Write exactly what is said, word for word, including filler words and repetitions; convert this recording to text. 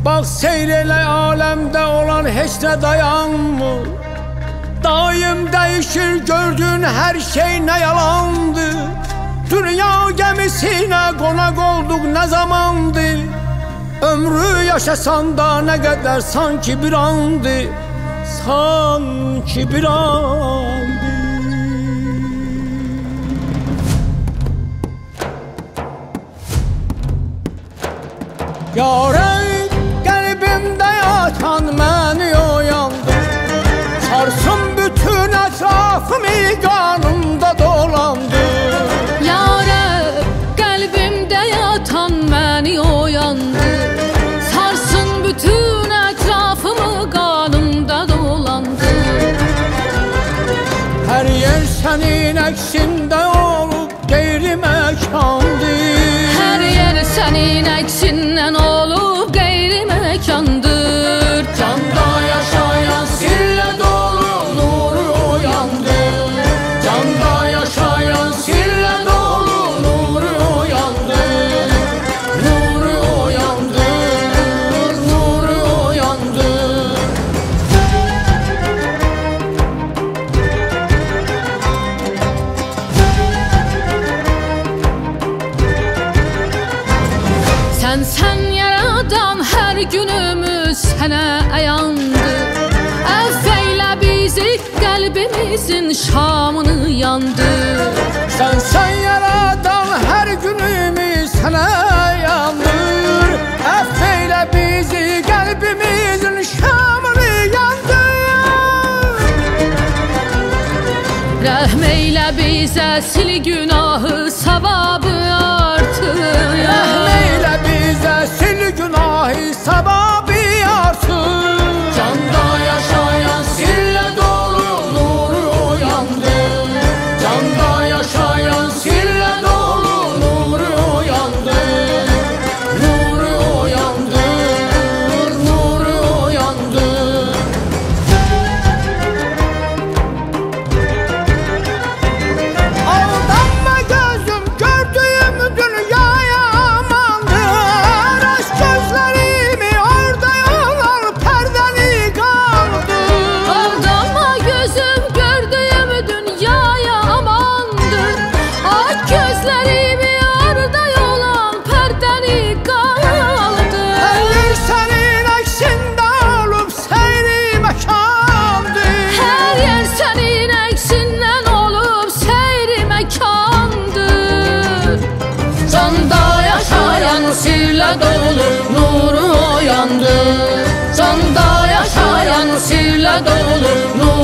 Bak seyreyle alemde olan hiç ne dayanmır. Daim değişir gördüğün her şey ne yalandı. Dünya gemisine konak olduk ne zamandı. Ömrü yaşasan da ne kadar sanki bir andı. Sanki bir andı. Yâre kalbimde yatan beni oyandı. Sarsın bütün etrafımı kanımda dolandı. Yâre kalbimde yatan beni oyandı. Sarsın bütün etrafımı kanımda dolandı. Her yer senin eksinde olup gayri mekandı. Her yer senin eksinden olup gayri mekandır. Canda yaşayan sirle dolu nuru uyandı. Canda yaşayan sirle dolu nuru uyandı. Nuru uyandı, nuru uyandı. Sen sen yaradan her günümüz sana ayandı. Affeyle bizi kalbimizin şamını yandı. Sen sen yaradan her günümüz sana yandır. Affeyle bizi kalbimizin şamını yandır. Rahmeyle bize sil günahı sevabı artır. Rahmeyle bize sil günahı sevabı artır. Canda yaşayan sirle dolu nuru uyandı. Canda yaşayan sirle dolu nuru uyandı. Nuru uyandı, nuru uyandı. Aldanma gözüm gördüğüm dünyaya amandır. Aşk gözlerimi orada yolar perdeni kaldır. Aldanma gözüm gördüğüm dünyaya amandır. Aç gözlerimi orada yolan perdeni kaldı. Her yer senin eksinde olup seyri mekandır. Her yer senin eksinden olup seyri mekandır. Canda yaşayan sirle dolu nuru uyandı. Canda yaşayan sirle dolu nuru